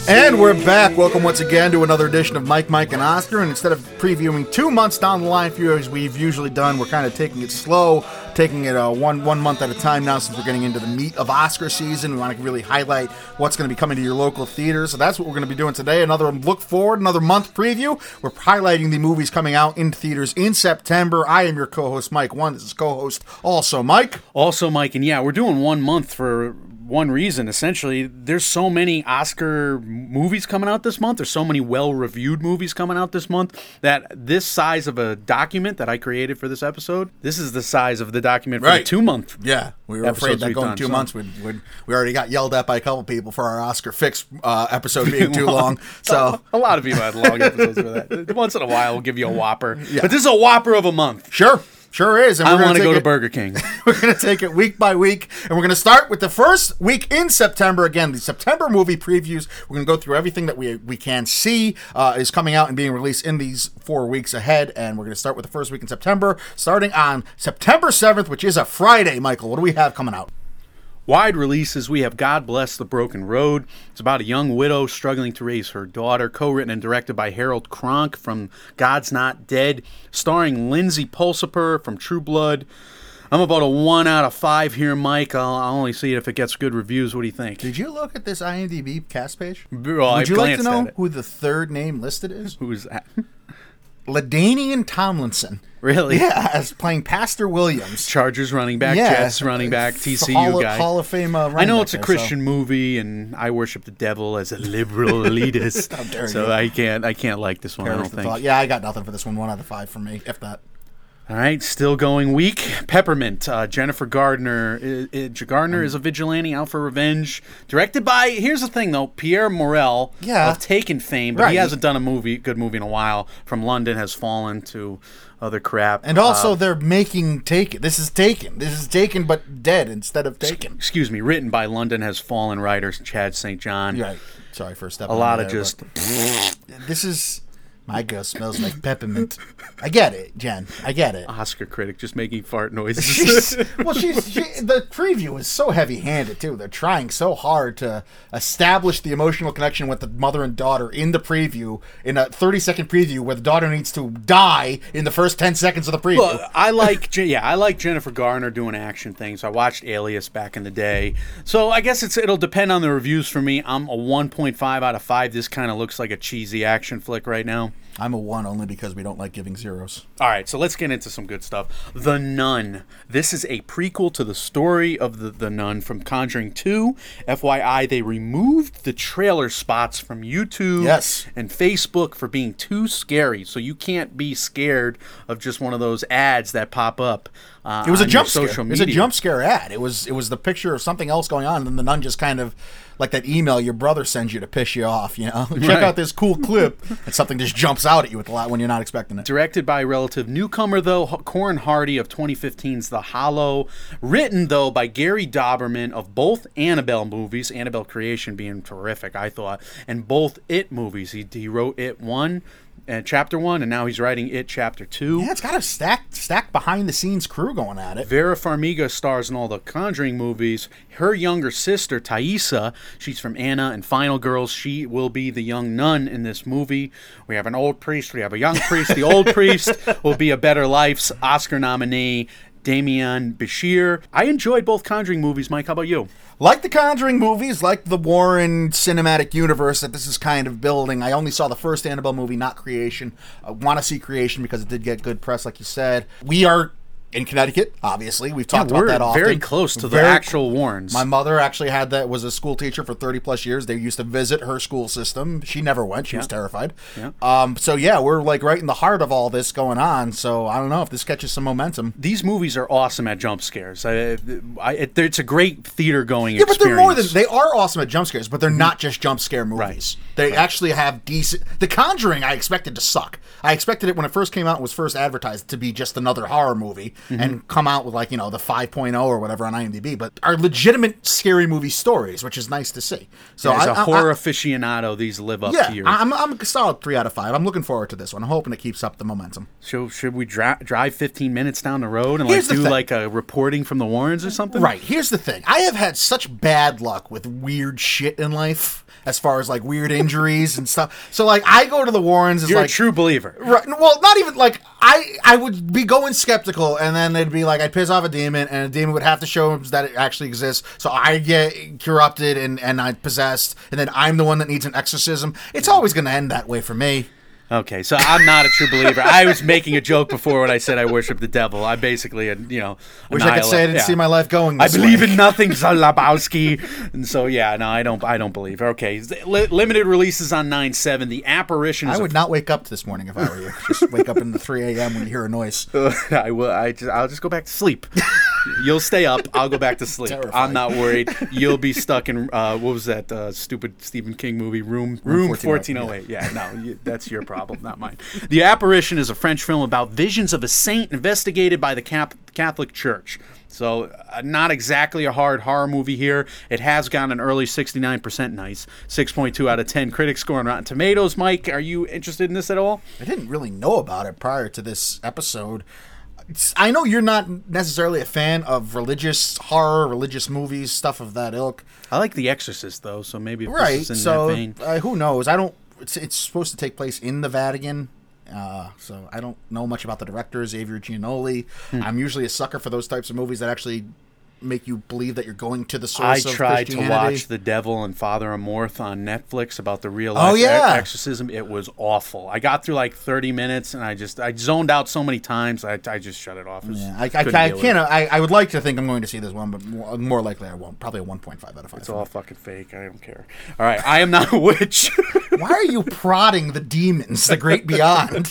And we're back. Welcome once again to another edition of Mike, and Oscar. And instead of previewing 2 months down the line for you as we've usually done, we're kind of taking it slow, taking it one month at a time now since we're getting into the meat of Oscar season. We want to really highlight what's going to be coming to your local theaters. So that's what we're going to be doing today. Another look forward, another month preview. We're highlighting the movies coming out in theaters in September. I am your co-host, Mike. This is co-host also Mike. Also Mike. And yeah, we're doing 1 month for one reason, essentially. There's so many Oscar movies coming out this month. There's so many well-reviewed movies coming out this month that this size of a document that I created for this episode, this is the size of the document for the 2 month. Yeah, we were afraid that going 2 months, we already got yelled at by a couple people for our Oscar Fix episode being too long. So a lot of people had long episodes for that. Once in a while, we'll give you a Whopper. Yeah. But this is a Whopper of a month. Sure is. And I want to go to Burger King. We're going to take it week by week, and we're going to start with the first week in September. Again, the September movie previews. We're going to go through everything that we can see is coming out and being released in these 4 weeks ahead, and we're going to start with the first week in September, starting on September 7th, which is a Friday. Michael, what do we have coming out? Wide releases, we have God Bless the Broken Road. It's about a young widow struggling to raise her daughter, co-written and directed by Harold Kronk from God's Not Dead, starring Lindsay Pulsiper from True Blood. I'm about a 1 out of 5 here, Mike. I'll only see it if it gets good reviews. What do you think? Did you look at this IMDb cast page? Well, Would you like to know who the third name listed is? Who's that? LaDainian Tomlinson. Really? Yeah, as playing Pastor Williams. Chargers running back, Jets running back, TCU guy. Hall of Fame running back. I know it's a Christian movie, and I worship the devil as a liberal elitist. How dare so you. I can't like this one, I don't think. Yeah, I got nothing for this one. 1 out of 5 for me, if that. All right, still going week. Peppermint. Jennifer Gardner. Gardner is a vigilante out for revenge. Directed by, here's the thing though, Pierre Morel of Taken fame, but he hasn't done a good movie in a while. From London Has Fallen to other crap. And also they're making Taken. This is Taken but dead instead of Taken. Excuse me, written by London Has Fallen writers Chad St. John. Right. Sorry for stepping a lot of just... This is... My ghost smells like peppermint. I get it, Jen. I get it. Oscar critic just making fart noises. The preview is so heavy-handed, too. They're trying so hard to establish the emotional connection with the mother and daughter in the preview, in a 30-second preview where the daughter needs to die in the first 10 seconds of the preview. Well, I like Jennifer Garner doing action things. I watched Alias back in the day. So I guess it'll depend on the reviews for me. I'm a 1.5 out of 5. This kind of looks like a cheesy action flick right now. I'm a 1 only because we don't like giving zeros. All right, so let's get into some good stuff. The Nun. This is a prequel to the story of the Nun from Conjuring 2. FYI, they removed the trailer spots from YouTube and Facebook for being too scary, so you can't be scared of just one of those ads that pop up. It was a jump scare. It was a jump scare ad. It was the picture of something else going on, and then the nun just kind of, like that email your brother sends you to piss you off, you know? Check out this cool clip, and something just jumps out at you with a lot when you're not expecting it. Directed by a relative newcomer, though, Corin Hardy of 2015's The Hollow. Written, though, by Gary Dauberman of both Annabelle movies, Annabelle Creation being terrific, I thought, and both It movies. He wrote It 1, Chapter 1, and now he's writing It Chapter 2. Yeah, it's got a stacked behind-the-scenes crew going at it. Vera Farmiga stars in all the Conjuring movies. Her younger sister, Thaisa, she's from Anna and Final Girls. She will be the young nun in this movie. We have an old priest. We have a young priest. The old priest will be A Better Life's Oscar nominee, Damian Bashir. I enjoyed both Conjuring movies, Mike. How about you? Like the Conjuring movies, like the Warren cinematic universe that this is kind of building. I only saw the first Annabelle movie, not Creation. I want to see Creation because it did get good press, like you said. We are in Connecticut, obviously. We've talked about that often. Very close to the actual Warrens. My mother actually was a school teacher for 30 plus years. They used to visit her school system. She never went. She was terrified. Yeah. So yeah, we're like right in the heart of all this going on. So I don't know if this catches some momentum. These movies are awesome at jump scares. It's a great theater going experience. But they're more than, they are awesome at jump scares, but they're not just jump scare movies. Right. They actually have decent. The Conjuring I expected to suck. I expected it when it first came out and was first advertised to be just another horror movie. and come out with like, the 5.0 or whatever on IMDb, but are legitimate scary movie stories, which is nice to see. So as a horror aficionado, these live up to your... I'm a solid 3 out of 5. I'm looking forward to this one. I'm hoping it keeps up the momentum. So should we drive 15 minutes down the road and Here's the do thing. like a reporting from the Warrens or something? Right. Here's the thing. I have had such bad luck with weird shit in life, as far as like weird injuries and stuff. So like I go to the Warrens as You're like a true believer. Right. Well, not even like I would be going skeptical, and then they'd be like, I'd piss off a demon, and a demon would have to show him that it actually exists. So I get corrupted and I'm possessed, and then I'm the one that needs an exorcism. It's always going to end that way for me. Okay, so I'm not a true believer. I was making a joke before when I said I worship the devil. I basically, Wish I could say I didn't see my life going I this believe way. in nothing, Zalabowski. And so, yeah, no, I don't believe. Okay, limited releases on 9/7. The Apparition is I would not wake up this morning if I were you. Just wake up in the 3 a.m. when you hear a noise. I will. I'll just go back to sleep. You'll stay up. I'll go back to sleep. Terrifying. I'm not worried. You'll be stuck in what was that stupid Stephen King movie, Room 1408. Yeah, no, that's your problem, not mine. The Apparition is a French film about visions of a saint investigated by the Catholic Church. So not exactly a hard horror movie here. It has gotten an early 69% nice, 6.2 out of 10 critic score on Rotten Tomatoes. Mike, are you interested in this at all? I didn't really know about it prior to this episode. I know you're not necessarily a fan of religious horror, religious movies, stuff of that ilk. I like The Exorcist, though, so maybe if Right, this is in so that vein. who knows? I don't. It's supposed to take place in the Vatican, so I don't know much about the director, Xavier Giannoli. I'm usually a sucker for those types of movies that actually make you believe that you're going to the source I of tried to Christianity. watch The Devil and Father Amorth on Netflix about the real Oh, life yeah. exorcism. It was awful. I got through like 30 minutes and I zoned out so many times. I just shut it off. Yeah, I would like to think I'm going to see this one, but more likely I won't. Probably a 1.5 out of 5. It's all fucking fake. I don't care. All right, I Am Not a Witch. Why are you prodding the demons, the great beyond?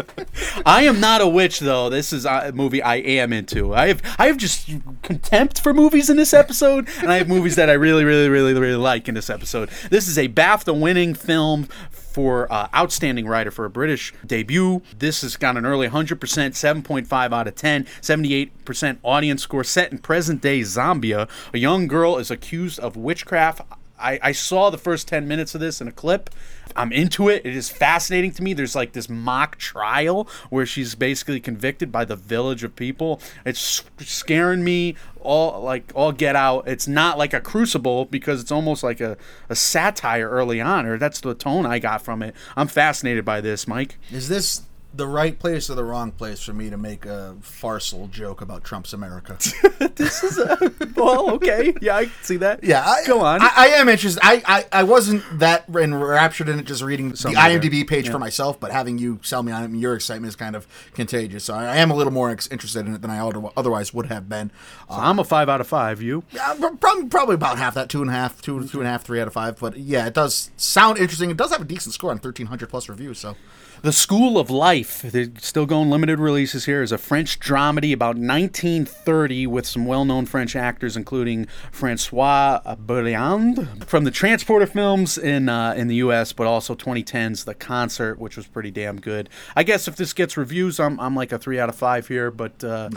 I Am Not a Witch, though. This is a movie I am into. I have just contempt for movies in this episode, and I have movies that I really, really, really, really like in this episode. This is a BAFTA-winning film for Outstanding Writer for a British debut. This has got an early 100%, 7.5 out of 10, 78% audience score, set in present-day Zambia. A young girl is accused of witchcraft. I saw the first 10 minutes of this in a clip. I'm into it. It is fascinating to me. There's like this mock trial where she's basically convicted by the village of people. It's scaring me all get out. It's not like a Crucible because it's almost like a satire early on, or that's the tone I got from it. I'm fascinated by this, Mike. Is this the right place or the wrong place for me to make a farcical joke about Trump's America? This is well, okay. Yeah, I can see that. Yeah, go on. I am interested. I wasn't that enraptured in it just reading the IMDb page for myself, but having you sell me on it, and your excitement is kind of contagious. So I am a little more interested in it than I otherwise would have been. So I'm a 5 out of 5. You? Yeah, probably about half that, 2.5, 3 out of 5. But yeah, it does sound interesting. It does have a decent score on 1,300 plus reviews. So. The School of Life, they're still going limited releases here, is a French dramedy about 1930 with some well-known French actors, including Francois Berliand from the Transporter films in the U.S., but also 2010's The Concert, which was pretty damn good. I guess if this gets reviews, I'm like a 3 out of 5 here, but... No.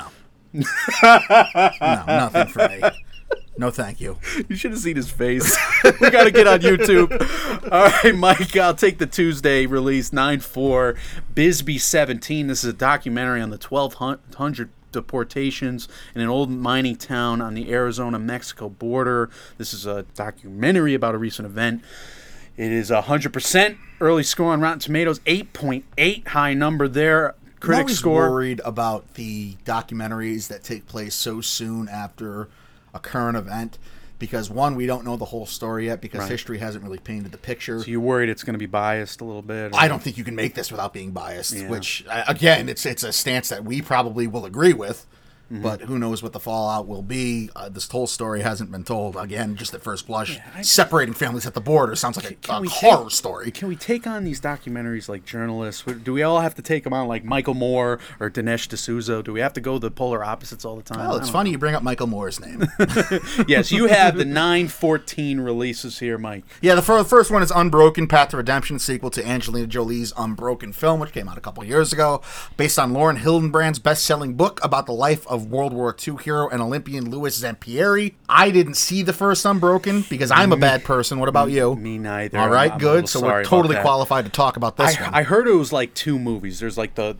No, nothing for me. No, thank you. You should have seen his face. We got to get on YouTube. All right, Mike, I'll take the Tuesday release, 9/4, Bisbee 17. This is a documentary on the 1,200 deportations in an old mining town on the Arizona-Mexico border. This is a documentary about a recent event. It is 100% early score on Rotten Tomatoes, 8.8, high number there. Critic score. I'm always worried about the documentaries that take place so soon after a current event, because one, we don't know the whole story yet because history hasn't really painted the picture. So you're worried it's going to be biased a little bit? Or? I don't think you can make this without being biased, which again, it's a stance that we probably will agree with. but who knows what the fallout will be. This whole story hasn't been told. Again, just at first blush, separating families at the border sounds like a horror story. Can we take on these documentaries like journalists? Do we all have to take them on like Michael Moore or Dinesh D'Souza? Do we have to go the polar opposites all the time? Oh, it's funny you bring up Michael Moore's name. Yes, you have the 9/14 releases here, Mike. Yeah, the first one is Unbroken, Path to Redemption, sequel to Angelina Jolie's Unbroken film, which came out a couple years ago, based on Lauren Hildenbrand's best-selling book about the life of World War II hero and Olympian Louis Zampieri. I didn't see the first Unbroken because I'm a bad person. What about you? Me neither. All right, I'm good. So we're totally qualified to talk about this one. I heard it was like two movies. There's like the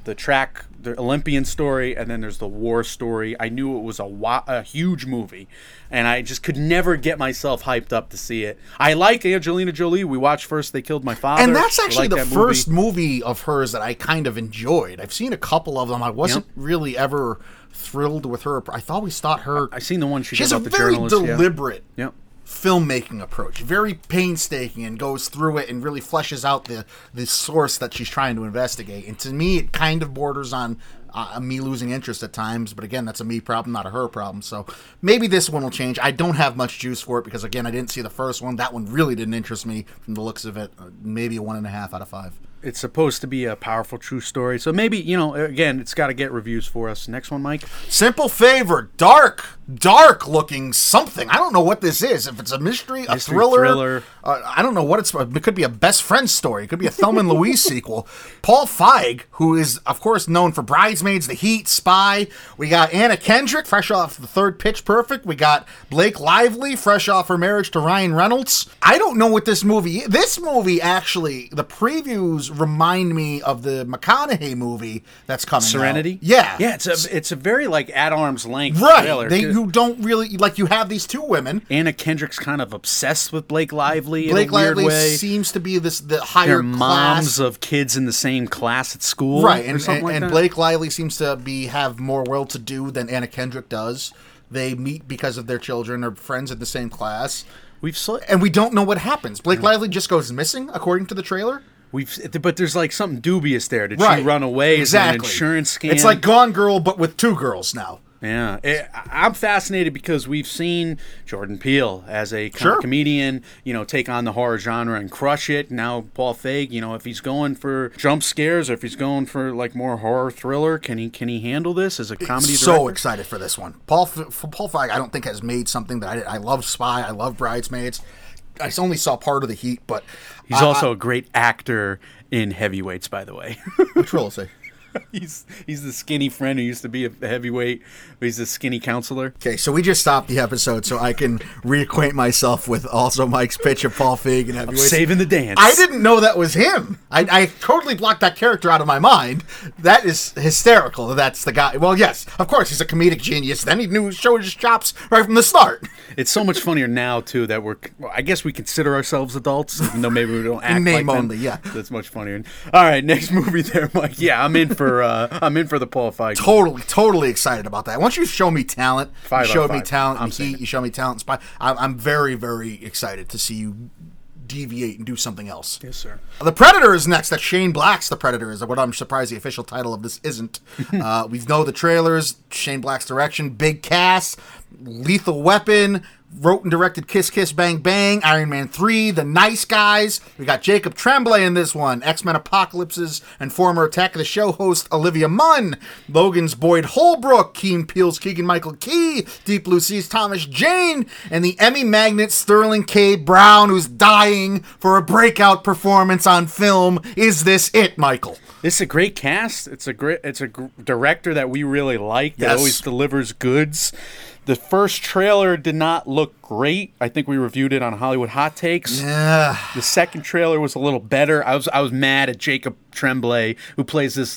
Olympian story, and then there's the war story. I knew it was a huge movie, and I just could never get myself hyped up to see it. I like Angelina Jolie. We watched First They Killed My Father. And that's actually the first movie of hers that I kind of enjoyed. I've seen a couple of them. I wasn't really ever thrilled with her. I always thought her... I've seen the one she did has about a the very journalist. deliberate Yeah. filmmaking approach, very painstaking, and goes through it and really fleshes out the source that she's trying to investigate. And to me, it kind of borders on me losing interest at times, but again, that's a me problem, not a her problem. So maybe this one will change. I don't have much juice for it because, again, I didn't see the first one. That one really didn't interest me from the looks of it. Maybe a 1.5 out of 5. It's supposed to be a powerful true story, so maybe, again, it's got to get reviews for us. Next one, Mike. Simple Favor, dark looking something. I don't know what this is. If it's a mystery, a thriller. I don't know what it's. It could be a best friend story. It could be a Thelma and Louise sequel. Paul Feig, who is of course known for Bridesmaids, The Heat, Spy. We got Anna Kendrick, fresh off the third Pitch Perfect. We got Blake Lively, fresh off her marriage to Ryan Reynolds. I don't know what this movie is. This movie, actually, the previews remind me of the McConaughey movie that's coming Serenity? out. Yeah. Yeah, it's a very, like, at arm's length right. trailer. You don't really, like, you have these two women. Anna Kendrick's kind of obsessed with Blake Lively Blake in a weird Lively way. seems to be the higher They're moms class. of kids in the same class at school. Right, or something like and that. Blake Lively seems to have more well-to-do than Anna Kendrick does. They meet because of their children or friends in the same class. And we don't know what happens. Blake Lively just goes missing, according to the trailer. But there's like something dubious there. Did Right. she run away? Exactly. Is it an insurance scam? It's like Gone Girl, but with two girls now. Yeah, I'm fascinated because we've seen Jordan Peele as a comedian, take on the horror genre and crush it. Now Paul Feig, if he's going for jump scares or if he's going for like more horror thriller, can he handle this as a comedy director? So excited for this one. Paul Feig, I don't think has made something that I love. Spy, I love Bridesmaids. I only saw part of The Heat, but he's also a great actor in Heavyweights, by the way. Which role is he? He's the skinny friend who used to be a heavyweight. He's the skinny counselor. Okay, so we just stopped the episode so I can reacquaint myself with also Mike's pitch of Paul Feig and Heavyweights. Saving the dance. I didn't know that was him. I totally blocked that character out of my mind. That is hysterical. That's the guy. Well, yes, of course, he's a comedic genius. Then he showed his chops right from the start. It's so much funnier now, too, that I guess we consider ourselves adults, even though maybe we don't act in name like only, them. yeah. That's much funnier. All right, next movie there, Mike. Yeah, I'm in for the Paul Feig. Totally excited about that. Once you show me talent, you showed me talent in Heat, you show me talent in Spy. I'm very, very excited to see you deviate and do something else. Yes, sir. The Predator is next. That's Shane Black's The Predator is what I'm surprised the official title of this isn't. We know the trailers, Shane Black's direction, big cast, Lethal Weapon, wrote and directed Kiss Kiss Bang Bang, Iron Man 3, The Nice Guys. We got Jacob Tremblay in this one, X-Men Apocalypses and former Attack of the Show host Olivia Munn, Logan's Boyd Holbrook, Keen Peele's Keegan-Michael Key, Deep Blue Sea's Thomas Jane, and the Emmy magnet Sterling K. Brown, who's dying for a breakout performance on film. Is this it, Michael? This is a great cast. It's a director that we really like. That always delivers goods. The first trailer did not look great. I think we reviewed it on Hollywood Hot Takes. Yeah. The second trailer was a little better. I was mad at Jacob Tremblay, who plays this,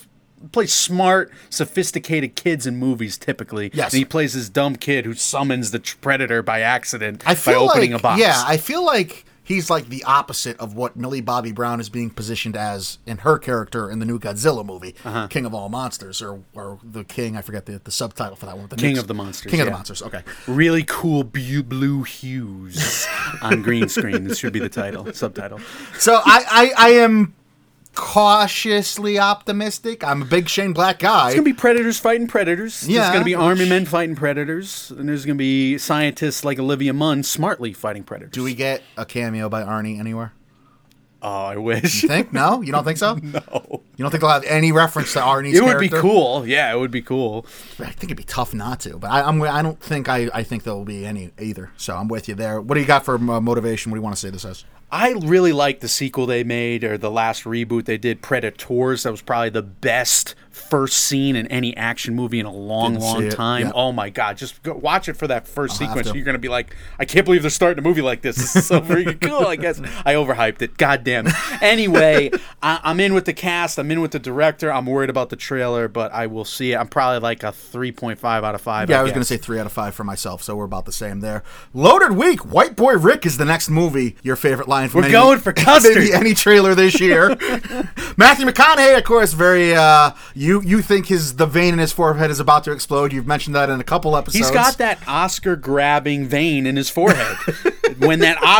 plays smart, sophisticated kids in movies typically. Yes. And he plays this dumb kid who summons the predator by accident by opening a box. Yeah, I feel like he's like the opposite of what Millie Bobby Brown is being positioned as in her character in the new Godzilla movie, King of All Monsters, or the King, I forget the subtitle for that one. King of the Monsters. King of the Monsters, okay. Really cool blue hues on green screen. This should be the subtitle. So I am cautiously optimistic. I'm a big Shane Black guy. It's going to be predators fighting predators. Yeah. There's going to be army men fighting predators. And there's going to be scientists like Olivia Munn smartly fighting predators. Do we get a cameo by Arnie anywhere? Oh, I wish. You think? No? You don't think so? No. You don't think they'll have any reference to Arnie's It would character? be cool. Yeah, it would be cool. I think it'd be tough not to, but I don't think I think there'll be any either. So I'm with you there. What do you got for motivation? What do you want to say this as? I really like the sequel they made, or the last reboot they did, Predators. That was probably the best first scene in any action movie in a long time. Yeah. Oh my God. Just go watch it for that first I'll sequence. have to. You're going to be like, I can't believe they're starting a movie like this. This is so freaking cool. I guess I overhyped it. God damn it. Anyway, I'm in with the cast. I'm in with the director. I'm worried about the trailer, but I will see it. I'm probably like a 3.5 out of 5. Yeah, I was going to say 3 out of 5 for myself, so we're about the same there. Loaded Week. White Boy Rick is the next movie. Your favorite line from We're going for custard. maybe any trailer this year. Matthew McConaughey, of course, very. You think the vein in his forehead is about to explode. You've mentioned that in a couple episodes. He's got that Oscar-grabbing vein in his forehead. when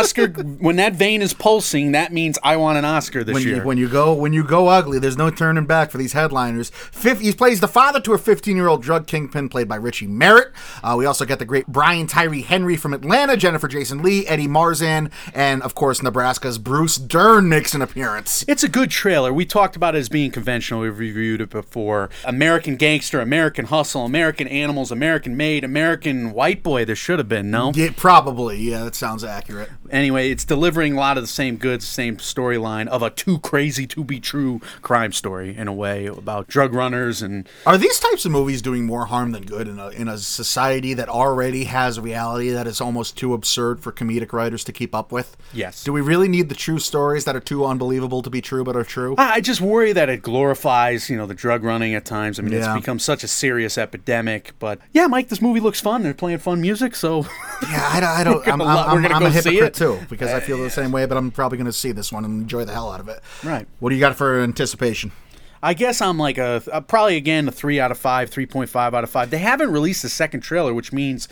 that vein is pulsing, that means I want an Oscar this year. When you go ugly, there's no turning back for these headliners. He plays the father to a 15-year-old drug kingpin played by Richie Merritt. We also get the great Brian Tyree Henry from Atlanta, Jennifer Jason Leigh, Eddie Marzan, and of course Nebraska's Bruce Dern makes an appearance. It's a good trailer. We talked about it as being conventional. We've reviewed it before. American Gangster, American Hustle, American Animals, American Made, American White Boy. There should have been, no? Yeah, probably. Yeah, that sounds accurate. Anyway, it's delivering a lot of the same goods, same storyline of a too crazy to be true crime story in a way about drug runners and. Are these types of movies doing more harm than good in a society that already has a reality that is almost too absurd for comedic writers to keep up with? Yes. Do we really need the true stories that are too unbelievable to be true but are true? I just worry that it glorifies, the drug running at times. I mean, Yeah. It's become such a serious epidemic. But yeah, Mike, this movie looks fun. They're playing fun music, so Yeah, I don't. We're gonna I'm go a see hypocrite it. too because I feel the same way. But I'm probably going to see this one and enjoy the hell out of it. Right. What do you got for anticipation? I guess I'm like probably again a 3 out of 5, 3.5 out of 5. They haven't released a second trailer, which means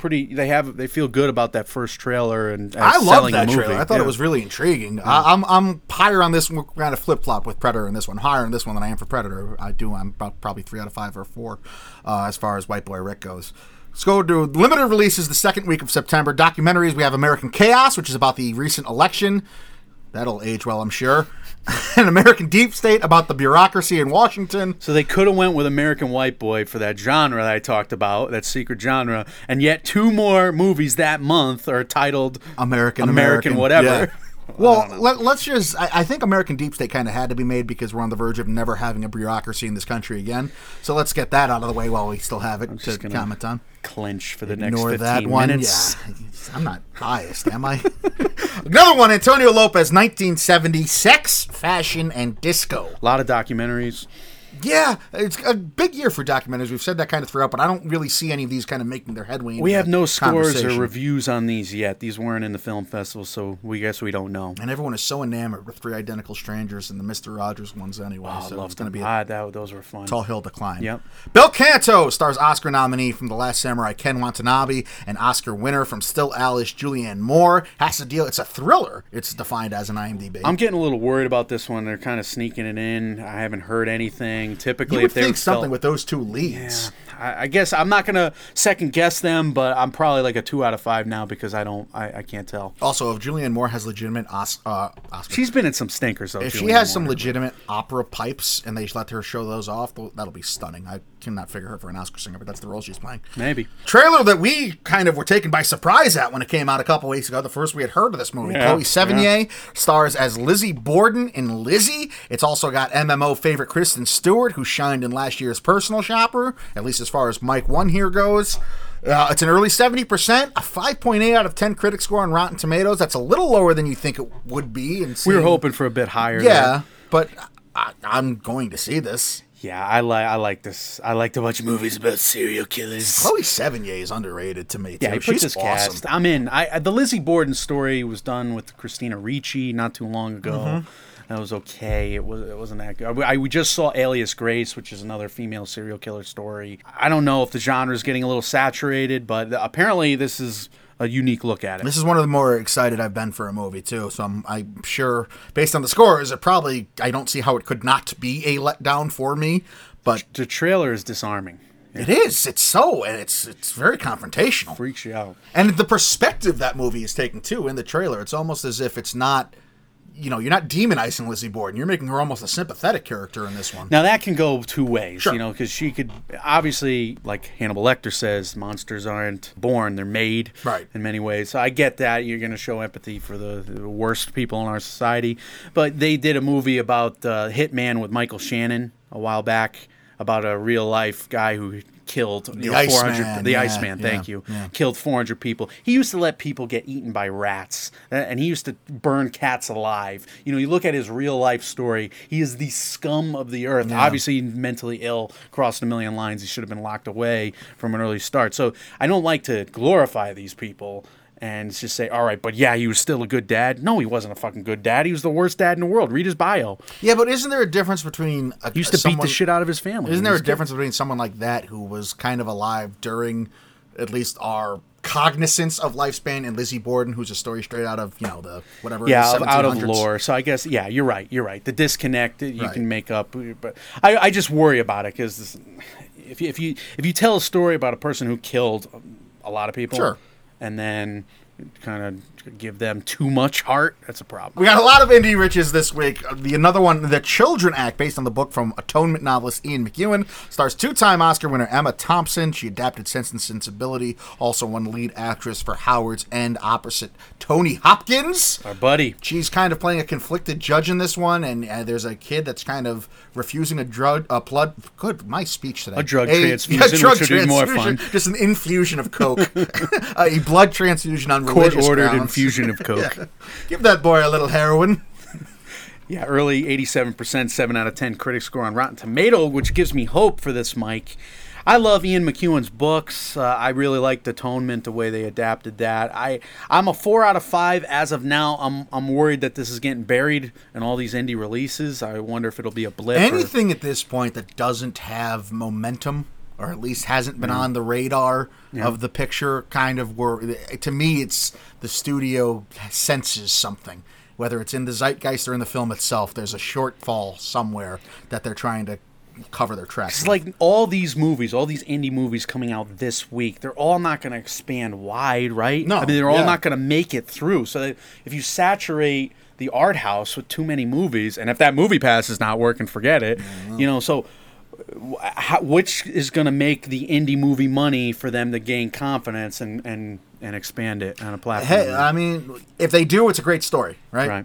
they feel good about that first trailer and I love selling that the movie. trailer. I thought it was really intriguing. I'm higher on this. We're going to flip flop with Predator in this one. Higher on this one than I am for Predator. I'm probably 3 out of 5 or 4 as far as White Boy Rick goes. Let's go to limited releases the second week of September. Documentaries, we have American Chaos, which is about the recent election. That'll age well, I'm sure. An American Deep State about the bureaucracy in Washington. So they could have went with American White Boy for that genre that I talked about, that secret genre, and yet 2 more movies that month are titled American whatever. Yeah. Well, let's just. I think American Deep State kind of had to be made because we're on the verge of never having a bureaucracy in this country again. So let's get that out of the way while we still have it to comment on. Clinch for the next Ignore 15 that one. minutes. Yeah, I'm not biased, am I? Another one, Antonio Lopez, 1976, Fashion and Disco. A lot of documentaries. Yeah, it's a big year for documentaries. We've said that kind of throughout, but I don't really see any of these kind of making their headway into We have no the scores or conversation. reviews on these yet. These weren't in the film festival, so we don't know. And everyone is so enamored with Three Identical Strangers and the Mr. Rogers ones anyway. Oh, I so love it's going to them. be Those were fun. tall hill to climb. Yep. Bill Canto stars Oscar nominee from The Last Samurai Ken Watanabe and Oscar winner from Still Alice Julianne Moore. Has to deal. It's a thriller. It's defined as an IMDb. I'm getting a little worried about this one. They're kind of sneaking it in. I haven't heard anything. Typically, you would if they think something with those two leads. I guess I'm not gonna second guess them, but I'm probably like a 2 out of 5 now because I can't tell. Also, if Julianne Moore has legitimate Oscar, She's been in some stinkers though. if she Julianne has some Moore. legitimate opera pipes and they let her show those off, that'll be stunning. I cannot figure her for an Oscar singer, but that's the role she's playing. Maybe. Trailer that we kind of were taken by surprise at when it came out a couple weeks ago. The first we had heard of this movie. Yeah, Chloe Sevigny stars as Lizzie Borden in Lizzie. It's also got MMO favorite Kristen Stewart, who shined in last year's Personal Shopper, at least as far as Mike 1 here goes. It's an early 70%, a 5.8 out of 10 critic score on Rotten Tomatoes. That's a little lower than you think it would be. We were hoping for a bit higher. Yeah, but I'm going to see this. Yeah, I like this. I liked a bunch of movies about serial killers. Chloe Sevigny is underrated to me, too. Yeah, he put She's this awesome. cast. I'm in. The Lizzie Borden story was done with Christina Ricci not too long ago. That was okay. It wasn't that good. We just saw Alias Grace, which is another female serial killer story. I don't know if the genre is getting a little saturated, but apparently this is a unique look at it. This is one of the more excited I've been for a movie, too. So I'm sure, based on the scores, I don't see how it could not be a letdown for me. But the trailer is disarming. It is. It's very confrontational. Freaks you out. And the perspective that movie is taking, too, in the trailer, it's almost as if it's not, you're not demonizing Lizzie Borden. You're making her almost a sympathetic character in this one. Now, that can go two ways, Sure. because she could, obviously, like Hannibal Lecter says, monsters aren't born, they're made Right. in many ways. So I get that. You're going to show empathy for the worst people in our society. But they did a movie about Hitman with Michael Shannon a while back, about a real-life guy who killed The 400. Iceman, The yeah, Iceman, thank you. yeah. Killed 400 people. He used to let people get eaten by rats, and he used to burn cats alive. You look at his real-life story, he is the scum of the earth. Yeah. Obviously, mentally ill, crossed a million lines. He should have been locked away from an early start. So I don't like to glorify these people and just say, all right, but yeah, he was still a good dad. No, he wasn't a fucking good dad. He was the worst dad in the world. Read his bio. Yeah, but isn't there a difference between... He used to beat the shit out of his family. Isn't there a difference between someone like that who was kind of alive during at least our cognizance of lifespan and Lizzie Borden, who's a story straight out of, the whatever. Yeah, it is, out of 1700s? lore. So I guess, yeah, you're right. The disconnect you Right. can make up, but I just worry about it because if you tell a story about a person who killed a lot of people, Sure. and then kind of give them too much heart, that's a problem. We got a lot of indie riches this week. Another one, The Children Act, based on the book from Atonement novelist Ian McEwan, stars two-time Oscar winner Emma Thompson. She adapted Sense and Sensibility, also won lead actress for Howard's End opposite Tony Hopkins. Our buddy. She's kind of playing a conflicted judge in this one, and there's a kid that's kind of refusing a drug, my speech today. A drug transfusion, which would be more fun. Just an infusion of Coke. A blood transfusion on religious Court-ordered grounds. infusion of Coke. Yeah. Give that boy a little heroin. Yeah, early 87%, 7 out of 10 critic score on Rotten Tomato, which gives me hope for this, Mike. I love Ian McEwan's books. I really liked Atonement, the way they adapted that. I'm a 4 out of 5 as of now. I'm worried that this is getting buried in all these indie releases. I wonder if it'll be a blip. Anything at this point that doesn't have momentum, or at least hasn't been on the radar of the picture, kind of to me, it's the studio senses something. Whether it's in the zeitgeist or in the film itself, there's a shortfall somewhere that they're trying to cover their tracks. It's like all these movies, all these indie movies coming out this week, they're all not going to expand wide, right? No. I mean, they're all not going to make it through. So that if you saturate the art house with too many movies, and if that movie pass is not working, forget it. So which is going to make the indie movie money for them to gain confidence and expand it on a platform? Hey, I mean, if they do, it's a great story, right?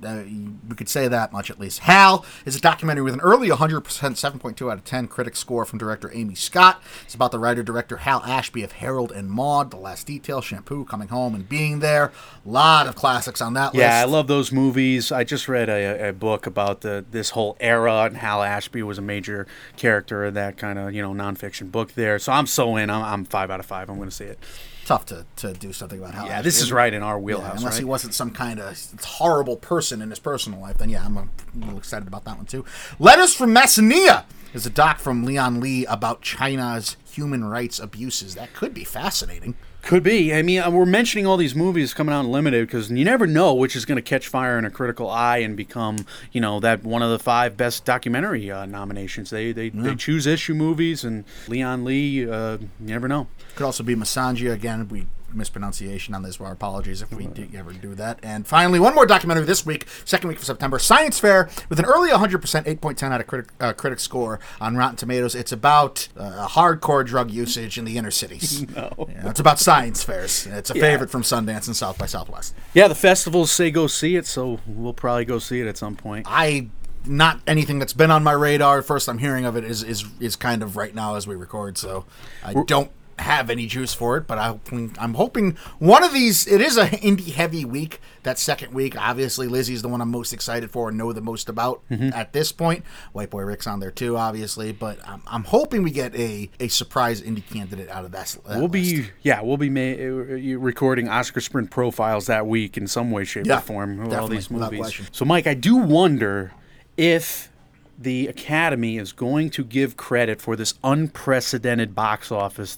We could say that much at least. Hal is a documentary with an early 100%, 7.2 out of 10 critic score from director Amy Scott. It's about the writer-director Hal Ashby of Harold and Maude, The Last Detail, Shampoo, Coming Home, and Being There. A lot of classics on that list. Yeah, I love those movies. I just read a book about this whole era, and Hal Ashby was a major character in that kind of nonfiction book there. So I'm so in. I'm 5 out of 5. I'm going to see it. Tough to do something about Hal Ashby. This is right in our wheelhouse, unless right? he wasn't some kind of horrible person in his personal life, then I'm a little excited about that one too. Letters from Macedonia is a doc from Leon Lee about China's human rights abuses. That could be fascinating. Could be. I mean, we're mentioning all these movies coming out in limited because you never know which is going to catch fire in a critical eye and become, that one of the 5 best documentary nominations. They choose issue movies, and Leon Lee, you never know. Could also be Masanji again. Mispronunciation on this. Our apologies if we ever do that. And finally, one more documentary this week, second week of September, Science Fair, with an early 100%, 8.10 out of critic score on Rotten Tomatoes. It's about hardcore drug usage in the inner cities. No. It's about science fairs. It's a favorite from Sundance and South by Southwest. Yeah, the festivals say go see it, so we'll probably go see it at some point. Not anything that's been on my radar. First I'm hearing of it is kind of right now as we record, so I don't have any juice for it, but I'm hoping one of these. It is a indie heavy week. That second week, obviously Lizzie's the one I'm most excited for and know the most about at this point. White Boy Rick's on there too, obviously, but I'm hoping we get a surprise indie candidate out of that list. We'll be recording Oscar Sprint profiles that week in some way, shape, or form with all these movies. So Mike, I do wonder if the Academy is going to give credit for this unprecedented box office that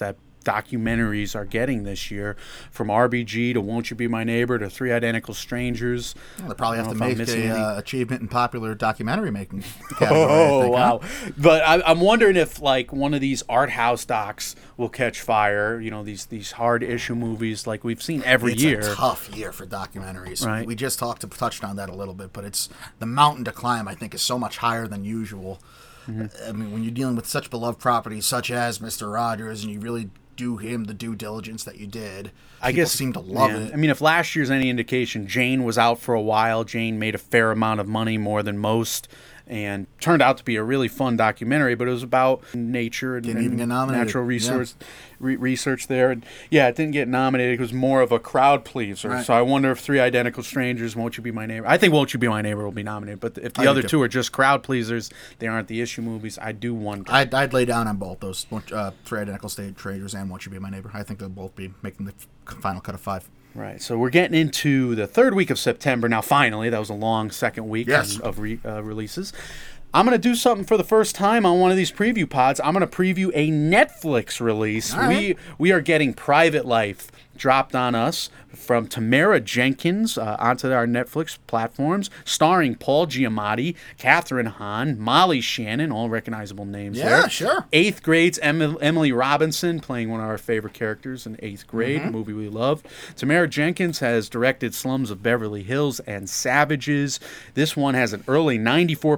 documentaries are getting this year, from RBG to Won't You Be My Neighbor to Three Identical Strangers. Well, they probably have to make a achievement in popular documentary making. Oh, wow. But I'm wondering if, like, one of these art house docs will catch fire, these hard issue movies like we've seen every year. It's a tough year for documentaries. Right. We just touched on that a little bit, but it's the mountain to climb, I think, is so much higher than usual. I mean, when you're dealing with such beloved properties such as Mr. Rogers, and you really do him the due diligence that you did, people seem to love it. I mean, if last year's any indication, Jane was out for a while. Jane made a fair amount of money, more than most, and turned out to be a really fun documentary, but it was about nature and natural resource research there. And it didn't get nominated. It was more of a crowd pleaser. Right. So I wonder if Three Identical Strangers, Won't You Be My Neighbor, I think Won't You Be My Neighbor will be nominated, but if the other two are just crowd pleasers, they aren't the issue movies, I do wonder. I'd lay down on both those, Three Identical Strangers and Won't You Be My Neighbor. I think they'll both be making the final cut of 5. Right, so we're getting into the third week of September now. Finally, that was a long second week of releases. I'm going to do something for the first time on one of these preview pods. I'm going to preview a Netflix release. Right. We are getting Private Life dropped on us from Tamara Jenkins onto our Netflix platforms, starring Paul Giamatti, Catherine Hahn, Molly Shannon, all recognizable names there. Yeah, sure. 8th grade's Emily Robinson playing one of our favorite characters in 8th grade, a movie we love. Tamara Jenkins has directed Slums of Beverly Hills and Savages. This one has an early 94%,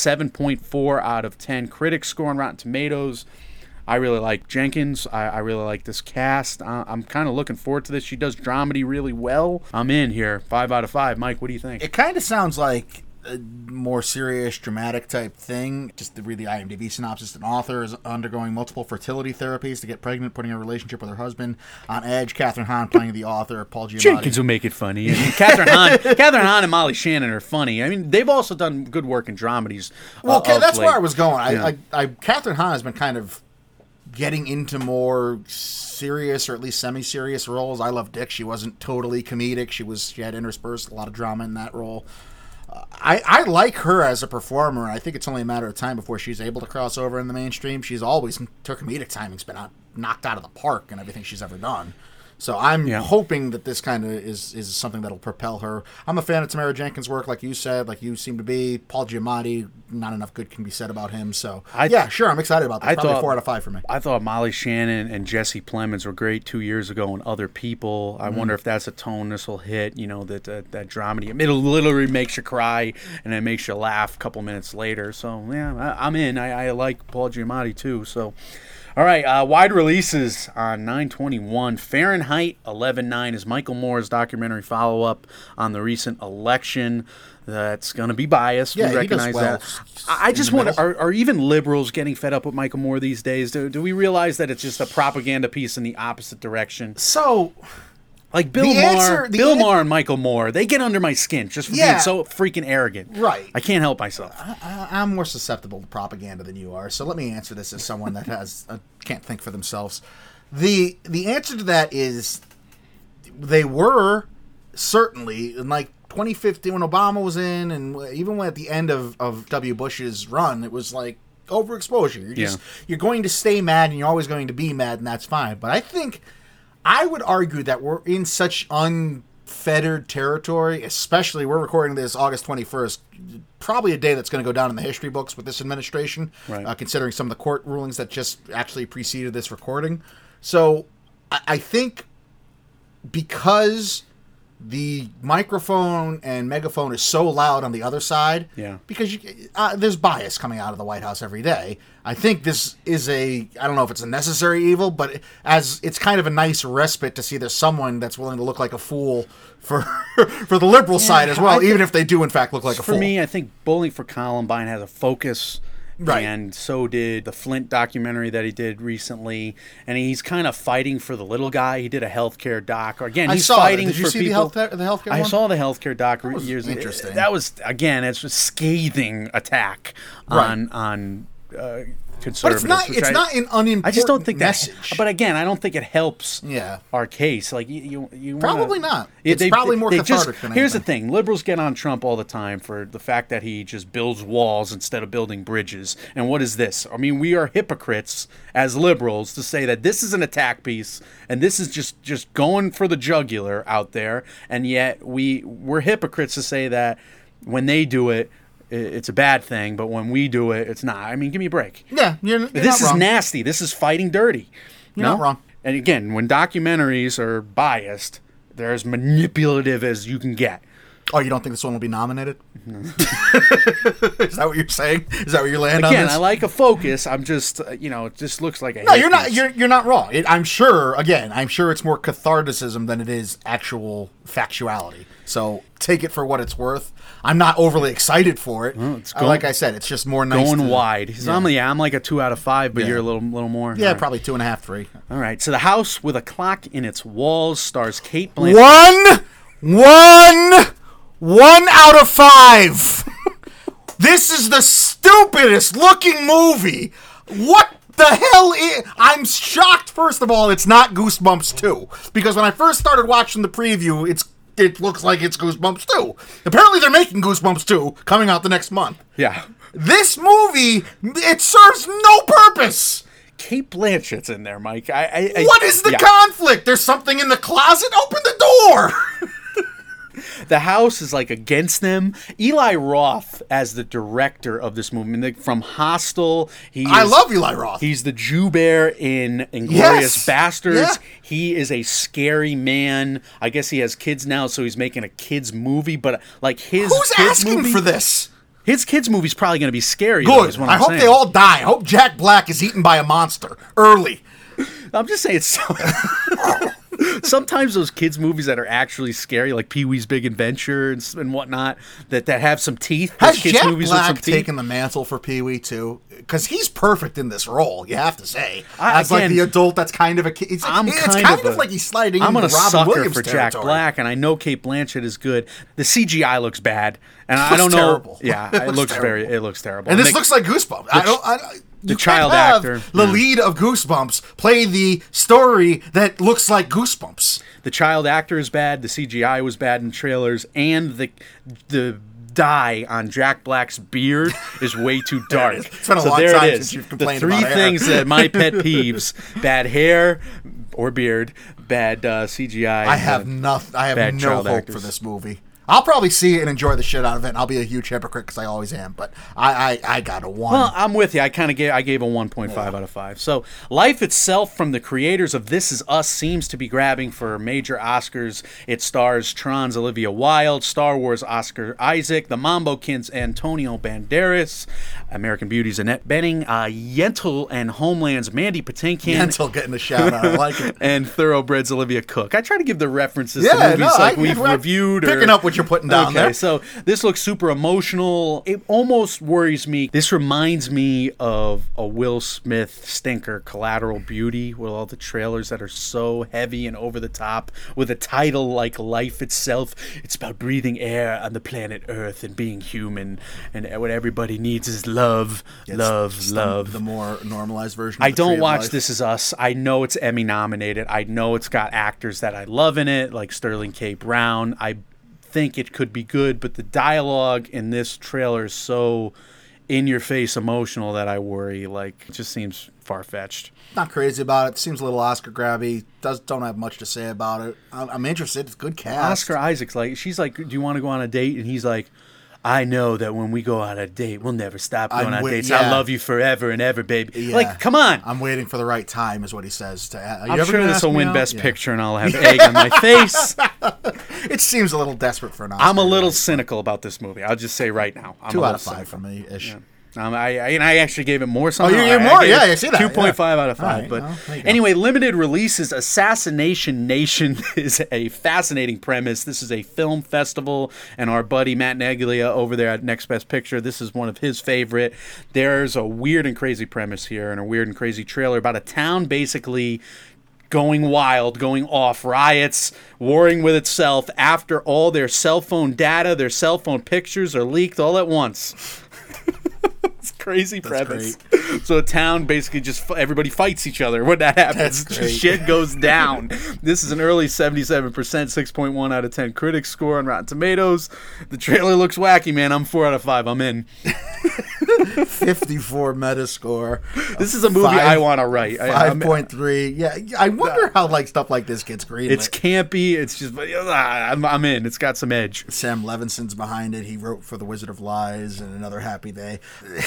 7.4 out of 10 critic score on Rotten Tomatoes. I really like Jenkins. I really like this cast. I'm kind of looking forward to this. She does dramedy really well. I'm in here. 5 out of 5. Mike, what do you think? It kind of sounds like a more serious, dramatic type thing. Just to read the IMDb synopsis, an author is undergoing multiple fertility therapies to get pregnant, putting her relationship with her husband on edge. Catherine Hahn playing the author, Paul Giamatti. Jenkins will make it funny. I mean, Catherine Hahn and Molly Shannon are funny. I mean, they've also done good work in dramedies. Well, that's where I was going. Catherine Hahn has been kind of getting into more serious, or at least semi-serious roles. I Love Dick. She wasn't totally comedic. She had interspersed a lot of drama in that role. I like her as a performer, and I think it's only a matter of time before she's able to cross over in the mainstream. She's always, her comedic timing's been knocked out of the park in everything she's ever done. So I'm hoping that this kind of is something that'll propel her. I'm a fan of Tamara Jenkins' work, like you said, like you seem to be. Paul Giamatti, not enough good can be said about him. So, sure, I'm excited about this. Probably 4 out of 5 for me. I thought Molly Shannon and Jesse Plemons were great 2 years ago in Other People. I wonder if that's a tone this will hit, that dramedy. It literally makes you cry, and it makes you laugh a couple minutes later. So, I'm in. I like Paul Giamatti, too, so... All right, wide releases on 9/21. Fahrenheit 11/9 is Michael Moore's documentary follow-up on the recent election. That's going to be biased. Yeah, we recognize that. I just wonder, are even liberals getting fed up with Michael Moore these days? Do we realize that it's just a propaganda piece in the opposite direction? So... Like Bill Maher and Michael Moore, they get under my skin just for being so freaking arrogant. Right. I can't help myself. I'm more susceptible to propaganda than you are, so let me answer this as someone that can't think for themselves. The answer to that is they were certainly, in like 2015 when Obama was in, and even at the end of W. Bush's run, it was like overexposure. You're going to stay mad, and you're always going to be mad, and that's fine. But I would argue that we're in such unfettered territory, especially we're recording this August 21st, probably a day that's going to go down in the history books with this administration, considering some of the court rulings that just actually preceded this recording. So I think because the microphone and megaphone is so loud on the other side, because there's bias coming out of the White House every day. I think this is I don't know if it's a necessary evil, but it's kind of a nice respite to see there's someone that's willing to look like a fool for the liberal side as well, even if they do in fact look like a fool. For me, I think Bowling for Columbine has a focus. Right. And so did the Flint documentary that he did recently. And he's kind of fighting for the little guy. He did a healthcare doc. Again, he's fighting for people. Did you see the healthcare one? I saw the healthcare doc years ago. Interesting. That was, again, it's a scathing attack on conservatives. It's not an unimportant I just don't think message. But again, I don't think it helps Yeah. our case. Like you Probably not. It's probably more cathartic than Here's the anything. thing: liberals get on Trump all the time for the fact that he just builds walls instead of building bridges. And what is this? I mean, we are hypocrites as liberals to say that this is an attack piece and this is just going for the jugular out there, and yet we're hypocrites to say that when they do it, it's a bad thing, but when we do it, it's not. I mean, give me a break. Yeah, you're This not is wrong. nasty. This is fighting dirty. You're not wrong. And again, when documentaries are biased, they're as manipulative as you can get. Oh, you don't think this one will be nominated? Is that what you're saying? Is that what you're laying on Again, this? I like a focus. I'm just, it just looks like a No, hate you're not. piece. You're not wrong. I'm sure. Again, I'm sure it's more catharticism than it is actual factuality. So take it for what it's worth. I'm not overly excited for it. Like I said, it's just more nice. Going to, wide. I'm like a 2 out of 5, but Yeah. you're a little more. Yeah, All right. probably 2.5, 3. All right. So the house with a clock in its walls stars Kate Blanchett. One out of 5. This is the stupidest looking movie. What the hell I'm shocked, first of all, it's not Goosebumps 2. Because when I first started watching the preview, it looks like it's Goosebumps 2. Apparently they're making Goosebumps 2 coming out the next month. Yeah. This movie, it serves no purpose. Kate Blanchett's in there, Mike. What is the yeah. conflict? There's something in the closet? Open the door. The house is like against them. Eli Roth as the director of this movie, from Hostel. I love Eli Roth. He's the Jew Bear in Inglourious Yes. Bastards. Yeah. He is a scary man. I guess he has kids now, so he's making a kids movie. But like his Who's kids asking movie, for this? His kids movie's probably going to be scary. Though, Good. is what I I'm hope saying. they all die. I hope Jack Black is eaten by a monster early. I'm just saying. Sometimes those kids movies that are actually scary, like Pee-wee's Big Adventure and whatnot, that have some teeth. Has Those kids Jack movies with some Black teeth. taken the mantle for Pee-wee too? Because he's perfect in this role, you have to say. Again, like the adult that's kind of a kid. It's kind of like he's sliding I'm into a Robin sucker Williams for territory. Jack Black, and I know Kate Blanchett is good. The CGI looks bad, and I looks don't know. terrible. Yeah, it looks terrible. And this looks like Goosebumps. You child can't have actor, the yeah. lead of Goosebumps, play the story that looks like Goosebumps. The child actor is bad. The CGI was bad in trailers, and the dye on Jack Black's beard is way too dark. It's been a so long there time it is. since you've The complained three about hair. things that my pet peeves: bad hair or beard, bad CGI. I have no bad child hope actors. for this movie. I'll probably see it and enjoy the shit out of it, and I'll be a huge hypocrite because I always am. But I got a 1. Well, I'm with you. I gave a 1.5 out of 5. So, life itself from the creators of This Is Us seems to be grabbing for major Oscars. It stars Tron's Olivia Wilde, Star Wars Oscar Isaac, The Mambo Kid's Antonio Banderas, American Beauty's Annette Bening, Yentl and Homeland's Mandy Patinkin, Yentl getting a shout out. I like it. and Thoroughbred's Olivia Cook. I try to give the references to Yeah, movies no, like I'm we've reviewed. picking up what you're putting down there. So this looks super emotional. It almost worries me. This reminds me of a Will Smith stinker, Collateral Beauty, with all the trailers that are so heavy and over the top, with a title like Life Itself. It's about breathing air on the planet Earth and being human, and what everybody needs is love, love. The more normalized version. Of I the Tree don't of watch Life. This Is Us. I know it's Emmy nominated. I know it's got actors that I love in it, like Sterling K. Brown. I think it could be good, but the dialogue in this trailer is so in-your-face emotional that I worry. Like, it just seems far-fetched. Not crazy about it. Seems a little Oscar grabby. Don't have much to say about it. I'm interested. It's good cast. Oscar Isaac's like, she's like, do you want to go on a date? And he's like, I know that when we go on a date, we'll never stop going on dates. I love you forever and ever, baby. Yeah. Like, come on. I'm waiting for the right time, is what he says. I'm sure this will win Best Picture, and I'll have egg on my face. It seems a little desperate for an Oscar. I'm a little cynical about this movie. I'll just say right now. I'm 2 a out little of 5 cynical. for me ish. Yeah. I actually gave it more. Somehow. you gave I more? gave Yeah, it I see that. 2.5 Yeah. out of 5. All right, But well, there you go. anyway, limited releases. Assassination Nation is a fascinating premise. This is a film festival, and our buddy Matt Neglia over there at Next Best Picture, this is one of his favorite. There's a weird and crazy premise here and a weird and crazy trailer about a town basically going wild, going off, riots, warring with itself after all their cell phone data, their cell phone pictures are leaked all at once. It's crazy. crazy premise. So a town basically just everybody fights each other. When that happens, shit goes down. This is an early 77%, 6.1 out of 10 critics score on Rotten Tomatoes. The trailer looks wacky, man. I'm 4 out of 5. I'm in. 54 Metascore. This is a movie I want to write. 5.3. Yeah, I wonder how like stuff like this gets greenlit. It's campy. It's just I'm in. It's got some edge. Sam Levinson's behind it. He wrote for The Wizard of Lies and Another Happy Day.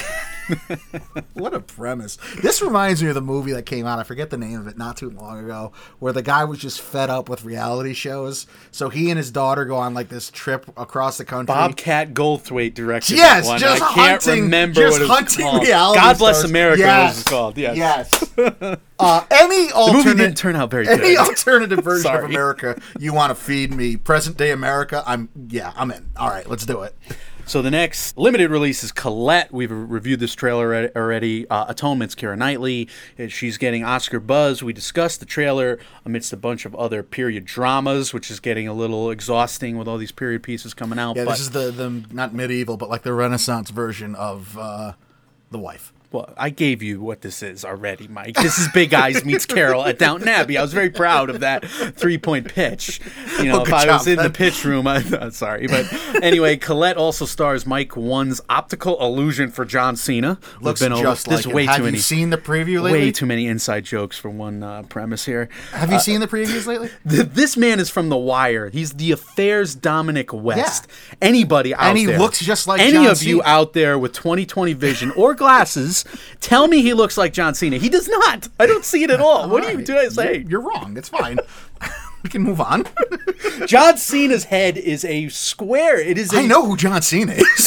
What a premise. This reminds me of the movie that came out, I forget the name of it, not too long ago, where the guy was just fed up with reality shows. So he and his daughter go on like this trip across the country. Bobcat Goldthwait directed yes, that one. Just I can't hunting, remember just what it was hunting called. reality God Bless stars. America Yes. was called. Yes. Yes. Any The movie alternate didn't turn out very good. Any alternative version of Sorry. America you want to feed me, present day America, I'm in. All right, let's do it. So the next limited release is Colette. We've reviewed this trailer already. Atonement's Keira Knightley. She's getting Oscar buzz. We discussed the trailer amidst a bunch of other period dramas, which is getting a little exhausting with all these period pieces coming out. Yeah, this is the not medieval, but like the Renaissance version of The Wife. Well, I gave you what this is already, Mike. This is Big Eyes meets Carol at Downton Abbey. I was very proud of that 3-point pitch. You know, Well, if good I was job, in the then. pitch room, I'm sorry. But anyway, Colette also stars Mike One's optical illusion for John Cena. Looks We've been just there's like way it. Have too you many, seen the preview lately? way too many inside jokes for one premise here. Have you seen the previews lately? This man is from The Wire. He's the Affair's Dominic West. Anybody out And he there, looks just like any John of you Cena. out there with 20/20 vision or glasses, tell me he looks like John Cena. He does not. I don't see it at all. What do I say? You're wrong. It's fine. We can move on. John Cena's head is a square. It is. I know who John Cena is.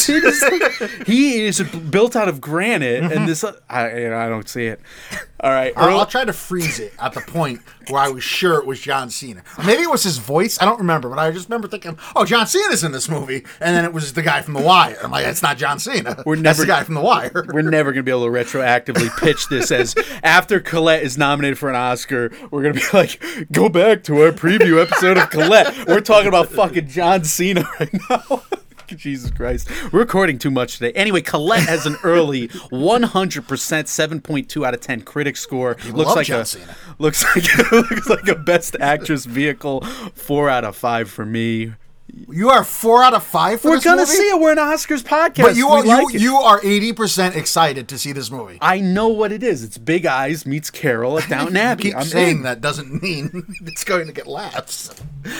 He is built out of granite, and this. I don't see it. All right, I'll try to freeze it at the point where I was sure it was John Cena. Maybe it was his voice. I don't remember, but I just remember thinking, "Oh, John Cena's in this movie," and then it was the guy from The Wire. I'm like, "That's not John Cena. That's the guy from The Wire." We're never going to be able to retroactively pitch this as after Colette is nominated for an Oscar, we're going to be like, go back to our preview episode of Colette. We're talking about fucking John Cena right now. Jesus Christ. We're recording too much today. Anyway, Colette has an early 100% 7.2 out of 10 critic score. love John Cena. Looks like a best actress vehicle. 4 out of 5 for me. You are 4 out of 5 for We're this gonna movie? see it. We're an Oscars podcast. But you We are like it. you are 80% excited to see this movie. I know what it is. It's Big Eyes meets Carol at Downton Abbey. Keep I'm saying in. that doesn't mean it's going to get laughs.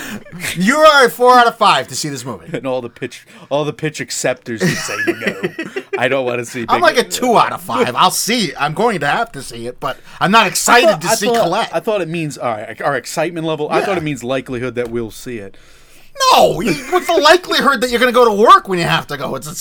You are a 4 out of 5 to see this movie. And all the pitch acceptors who say no. I don't want to see. I'm like a 2 out of 5. I'll see it. I'm going to have to see it, but I'm not excited to see Colette. I thought it means our excitement level. I thought it means likelihood that we'll see it. No, what's the likelihood that you're going to go to work when you have to go? It's a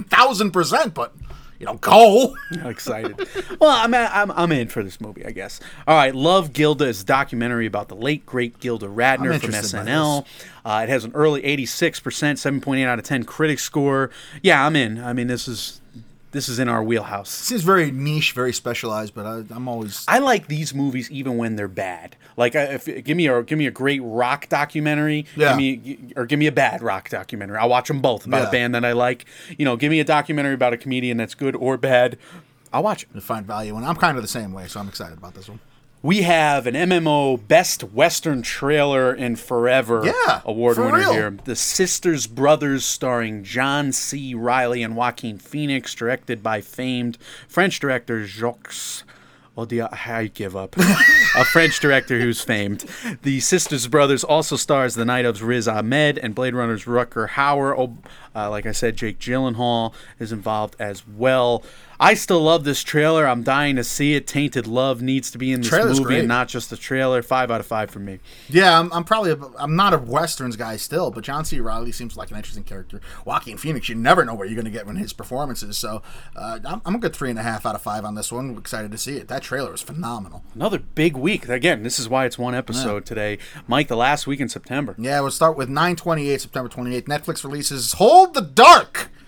7,000%, but you don't go. I'm excited. Well, I'm in for this movie, I guess. All right, Love Gilda is a documentary about the late great Gilda Radner from interested by SNL. It has an early 86%, 7.8 out of 10 critic score. Yeah, I'm in. I mean, this is in our wheelhouse. Seems very niche, very specialized, but I'm always. I like these movies even when they're bad. Like, give me a great rock documentary, Yeah. give me a bad rock documentary. I'll watch them both about a band that I like. You know, give me a documentary about a comedian that's good or bad. I'll watch it. To find value, and I'm kind of the same way, so I'm excited about this one. We have an MMO Best Western Trailer in Forever award for winner real. here. The Sisters Brothers, starring John C. Reilly and Joaquin Phoenix, directed by famed French director Jacques Audiard. I give up. A French director who's famed. The Sisters Brothers also stars The Night of's Riz Ahmed and Blade Runner's Rutger Hauer. Like I said, Jake Gyllenhaal is involved as well. I still love this trailer. I'm dying to see it. Tainted Love needs to be in this Trailer's movie great. and not just the trailer. 5 out of 5 for me. Yeah, I'm not a Westerns guy still, but John C. Reilly seems like an interesting character. Joaquin Phoenix, you never know what you're going to get in his performances, so I'm a good 3.5 out of 5 on this one. I'm excited to see it. That trailer is phenomenal. Another big week. Again, this is why it's one episode today. Mike, the last week in September. Yeah, we'll start with 9/28, September 28th. Netflix releases Hold the Dark.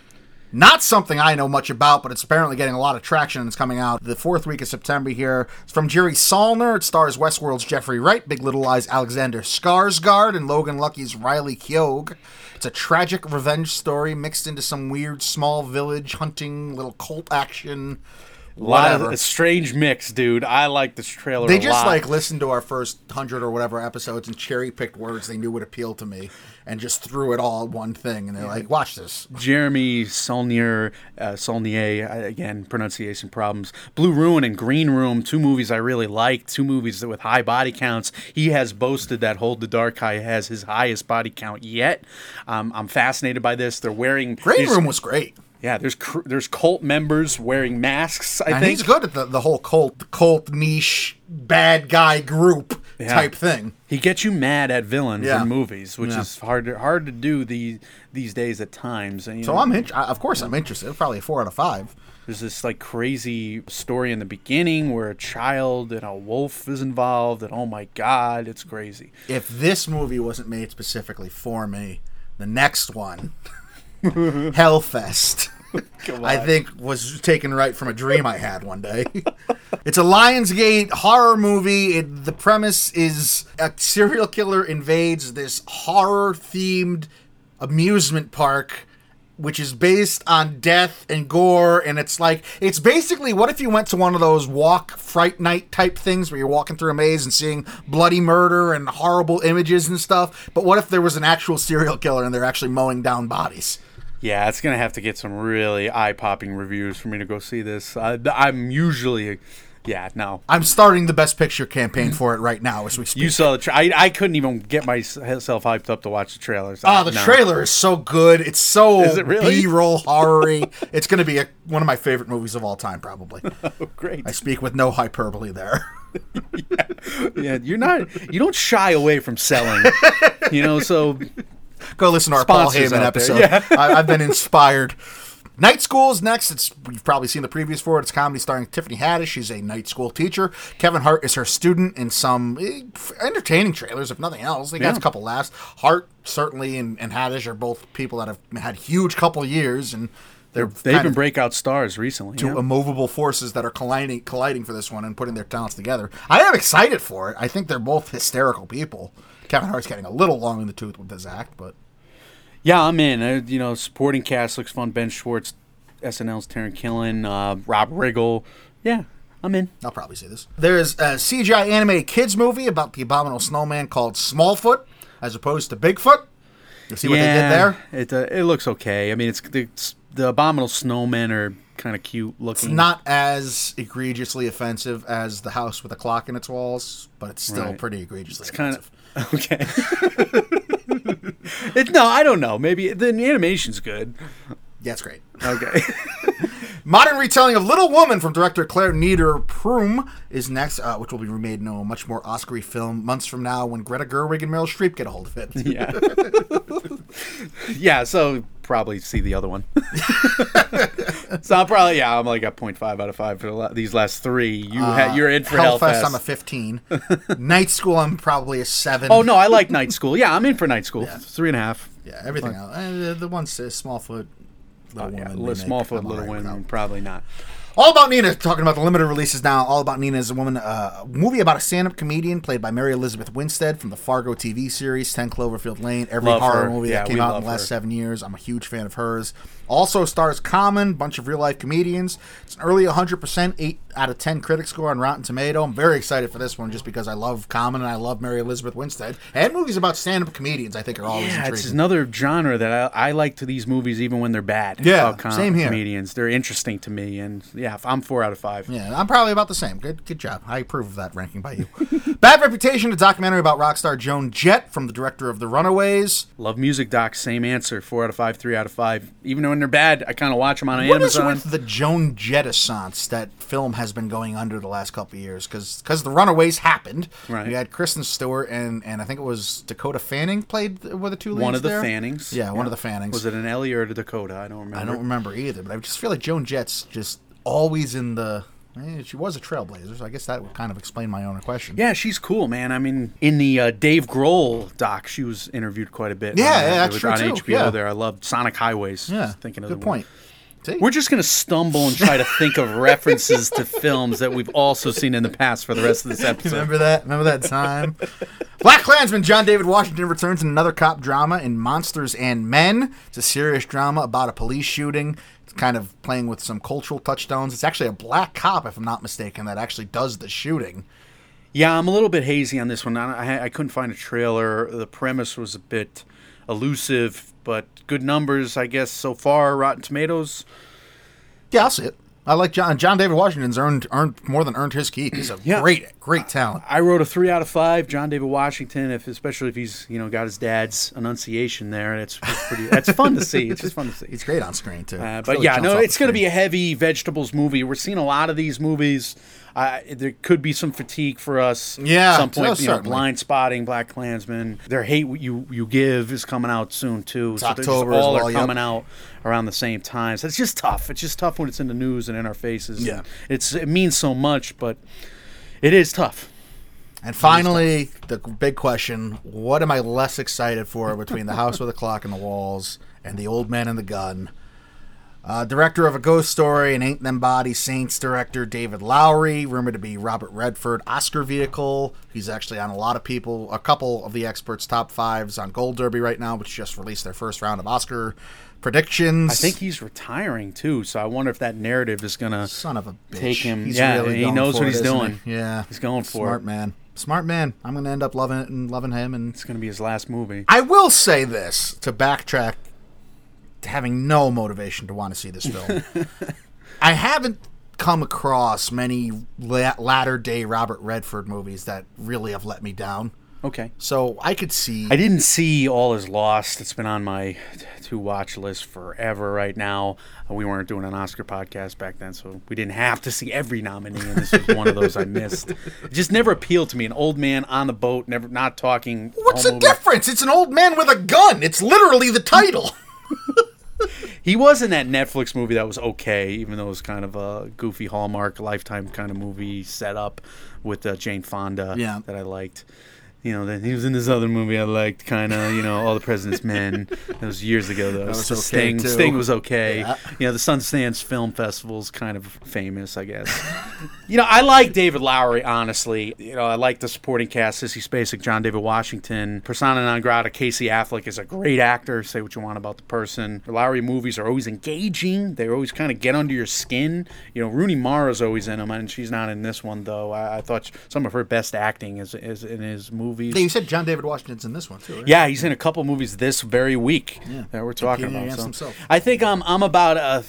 Not something I know much about, but it's apparently getting a lot of traction, and it's coming out the 4th week of September here. It's from Jerry Solner. It stars Westworld's Jeffrey Wright, Big Little Lies' Alexander Skarsgård, and Logan Lucky's Riley Keough. It's a tragic revenge story mixed into some weird small village hunting, little cult action. A strange mix, dude. I like this trailer They a just lot. listened to our first 100 or whatever episodes and cherry-picked words they knew would appeal to me and just threw it all in one thing. And they're like, watch this. Jeremy Saulnier, again, pronunciation problems. Blue Ruin and Green Room, 2 movies I really like, 2 movies that with high body counts. He has boasted that Hold the Dark High has his highest body count yet. I'm fascinated by this. They're wearing... Green Room was great. Yeah, there's cult members wearing masks, I And think. he's good at the whole cult niche, bad guy group type thing. He gets you mad at villains Yeah. in movies, which is hard to do these days at times. And, So of course I'm interested. Probably a 4 out of 5. There's this like crazy story in the beginning where a child and a wolf is involved, and oh my god, it's crazy. If this movie wasn't made specifically for me, the next one, Hellfest, I think was taken right from a dream I had one day. It's a Lionsgate horror movie. The premise is a serial killer invades this horror-themed amusement park, which is based on death and gore, and it's basically, what if you went to one of those walk Fright Night type things where you're walking through a maze and seeing bloody murder and horrible images and stuff, but what if there was an actual serial killer and they're actually mowing down bodies? Yeah, it's going to have to get some really eye-popping reviews for me to go see this. I'm usually... Yeah, no. I'm starting the Best Picture campaign for it right now as we speak. You saw the I couldn't even get myself hyped up to watch the trailers. Oh, the trailer is so good. It's so Is it really? B-roll horror-y. It's going to be one of my favorite movies of all time, probably. Oh, great. I speak with no hyperbole there. Yeah, you don't shy away from selling. So... Go listen to our Paul Sponsors Heyman out there, episode. yeah. I've been inspired. Night School's next. You've probably seen the previews for it. It's a comedy starring Tiffany Haddish. She's a night school teacher. Kevin Hart is her student in some entertaining trailers, if nothing else. They got a couple laughs. Hart, certainly, and Haddish are both people that have had huge couple years, and They've been breakout stars recently. Two immovable forces that are colliding for this one and putting their talents together. I am excited for it. I think they're both hysterical people. Kevin Hart's getting a little long in the tooth with his act, but... Yeah, I'm in. Supporting cast looks fun. Ben Schwartz, SNL's Taron Killen, Rob Riggle. Yeah, I'm in. I'll probably see this. There's a CGI animated kids movie about the abominable snowman called Smallfoot, as opposed to Bigfoot. You see what they did there? It looks okay. I mean, it's the abominable snowmen are kind of cute looking. It's not as egregiously offensive as the house with a clock in its walls, but it's still pretty egregiously offensive. Okay. No, I don't know. Maybe the animation's good. Yeah, it's great. Okay. Modern retelling of Little Woman from director Claire Nieder-Prum is next, which will be remade into a much more Oscar-y film months from now when Greta Gerwig and Meryl Streep get a hold of it. Yeah. Yeah, so probably see the other one. So I'm like a 0.5 out of 5 for these last 3. You're in for Hellfest. I'm a 15. Night School, I'm probably a 7. Oh, no, I like Night School. Yeah, I'm in for Night School. 3.5. Yeah, everything else. The one says Smallfoot, Little Woman. Smallfoot, Little Women, probably not. All About Nina, talking about the limited releases now. All About Nina is a movie about a stand-up comedian played by Mary Elizabeth Winstead from the Fargo TV series, 10 Cloverfield Lane, every horror movie that came out in the last 7 years. I'm a huge fan of hers. Also stars Common, bunch of real-life comedians. It's an early 100%, 8 out of 10 critic score on Rotten Tomato. I'm very excited for this one just because I love Common and I love Mary Elizabeth Winstead. And movies about stand-up comedians I think are always intriguing. It's another genre that I like to these movies even when they're bad. Yeah, same here. Comedians. They're interesting to me, and yeah, I'm 4 out of 5. Yeah, I'm probably about the same. Good job. I approve of that ranking by you. Bad Reputation, a documentary about rock star Joan Jett from the director of The Runaways. Love music docs, same answer. 4 out of 5, 3 out of 5. Even when they're bad, I kind of watch them on Amazon. What is with the Joan Jett-essence that film has been going under the last couple of years? Because The Runaways happened. Right. We had Kristen Stewart and I think it was Dakota Fanning were the two leads One of the there? Fannings. Yeah, one of the Fannings. Was it an Ellie or a Dakota? I don't remember. I don't remember either, but I just feel like Joan Jett's just always in the... She was a trailblazer, so I guess that would kind of explain my own question. Yeah, she's cool, man. I mean, in the Dave Grohl doc, she was interviewed quite a bit. Yeah, that's true, on too. HBO Yeah. there. I loved Sonic Highways. Yeah, Thinking of good the point. See? We're just going to stumble and try to think of references to films that we've also seen in the past for the rest of this episode. Remember that? Remember that time? Black Klansman John David Washington returns in another cop drama in Monsters and Men. It's a serious drama about a police shooting. It's kind of playing with some cultural touchstones. It's actually a black cop, if I'm not mistaken, that actually does the shooting. Yeah, I'm a little bit hazy on this one. I couldn't find a trailer. The premise was a bit elusive, but good numbers, I guess, so far. Rotten Tomatoes. Yeah, I'll see it. I like John David Washington's earned more than earned his keep. He's a great talent. I wrote a 3 out of 5. John David Washington, especially if he's got his dad's enunciation there, it's pretty. That's fun to see. It's just fun to see. He's great on screen too. But really it's going to be a heavy vegetables movie. We're seeing a lot of these movies. There could be some fatigue for us. Yeah, at some point. certainly. Blind Spotting, Black Klansman. Their Hate What You Give is coming out soon too. It's so October all as well, are coming out around the same time. So it's just tough. It's just tough when it's in the news and in our faces. Yeah, it means so much, but it is tough. And finally, the big question: what am I less excited for between The House with a Clock on the Walls and The Old Man and the Gun? Director of A Ghost Story and Ain't Them Body Saints director David Lowery, rumored to be Robert Redford Oscar vehicle. He's actually on a couple of the experts' top 5s on Gold Derby right now, which just released their first round of Oscar predictions. I think he's retiring too, so I wonder if that narrative is gonna son of a bitch. Take him. He's really he knows what he's isn't doing. he? Yeah, he's going for it. Smart man. I'm gonna end up loving it and loving him, and it's gonna be his last movie. I will say this to backtrack. Having no motivation to want to see this film. I haven't come across many latter-day Robert Redford movies that really have let me down. Okay. So I could see... I didn't see All Is Lost. It's been on my to-watch list forever right now. We weren't doing an Oscar podcast back then, so we didn't have to see every nominee, and this was one of those I missed. It just never appealed to me. An old man on the boat, not talking... What's the difference? It's an old man with a gun. It's literally the title. He was in that Netflix movie that was okay, even though it was kind of a goofy Hallmark Lifetime kind of movie set up with Jane Fonda that I liked. Then he was in this other movie I liked, kind of, All the President's Men. That was years ago, though. That was Sting. Too. Sting was okay. Yeah. The Sundance Film Festival's kind of famous, I guess. I like David Lowery, honestly. I like the supporting cast, Sissy Spacek, John David Washington. Persona non grata, Casey Affleck is a great actor. Say what you want about the person. The Lowery movies are always engaging. They always kind of get under your skin. Rooney Mara's always in them, and she's not in this one, though. I thought some of her best acting is in his movies. Yeah, you said John David Washington's in this one too, right? Yeah, he's in a couple movies this very week that we're talking about. So I think I'm about a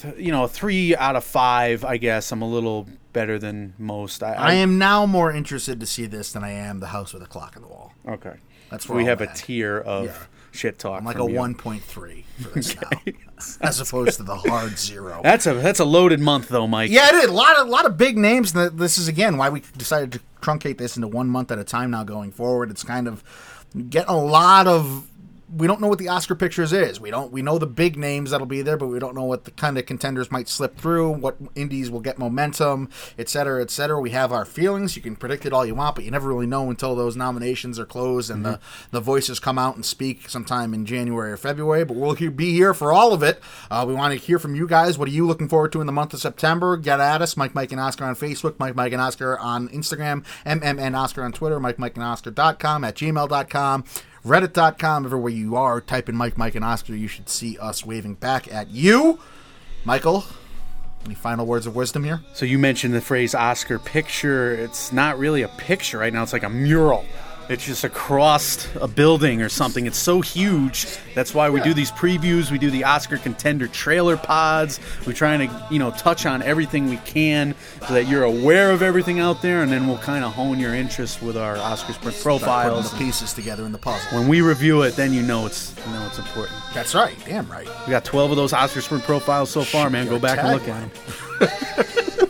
3 out of 5. I guess I'm a little better than most. I am now more interested to see this than I am The House with a Clock on the Wall. Okay, that's where we have a tier of shit talk. I'm like a 1.3 for this now, as opposed to the hard 0. That's a loaded month though, Mike. Yeah, it is. A lot of big names. This is again why we decided to truncate this into 1 month at a time now going forward. It's kind of getting a lot of... We don't know what the Oscar pictures is. We know the big names that'll be there, but we don't know what the kind of contenders might slip through, what indies will get momentum, et cetera, et cetera. We have our feelings. You can predict it all you want, but you never really know until those nominations are closed and the voices come out and speak sometime in January or February. But we'll be here for all of it. We want to hear from you guys. What are you looking forward to in the month of September? Get at us. Mike and Oscar on Facebook, Mike and Oscar on Instagram, MMN Oscar on Twitter, MikeandOscar.com, at gmail.com. Reddit.com, everywhere you are, type in Mike and Oscar. You should see us waving back at you. Michael, any final words of wisdom here? So you mentioned the phrase Oscar picture. It's not really a picture right now. It's like a mural. It's just across a building or something. It's so huge. That's why we do these previews. We do the Oscar contender trailer pods. We're trying to, touch on everything we can so that you're aware of everything out there, and then we'll kind of hone your interest with our Oscar sprint profiles. Putting the pieces together in the puzzle. When we review it, then it's important. That's right. Damn right. We got 12 of those Oscar sprint profiles so far, man. Go back and look at them.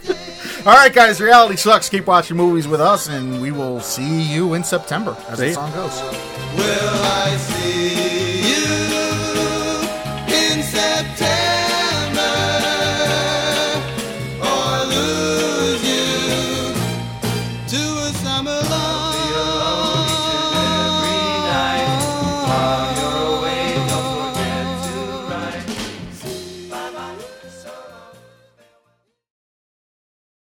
All right, guys, reality sucks. Keep watching movies with us, and we will see you in September, as the song goes. Will I see